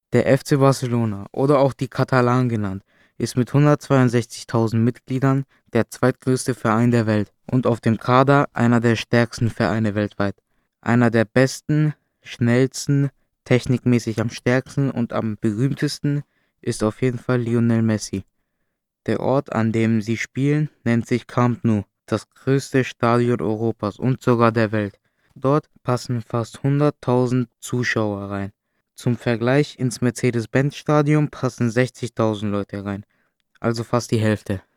Der FC Barcelona oder auch die Katalanen genannt, ist mit 162.000 Mitgliedern der zweitgrößte Verein der Welt und auf dem Kader einer der stärksten Vereine weltweit. Einer der besten, schnellsten, technikmäßig am stärksten und am berühmtesten ist auf jeden Fall Lionel Messi. Der Ort, an dem sie spielen, nennt sich Camp Nou, das größte Stadion Europas und sogar der Welt. Dort passen fast 100.000 Zuschauer rein. Zum Vergleich, ins Mercedes-Benz-Stadion passen 60.000 Leute rein, also fast die Hälfte.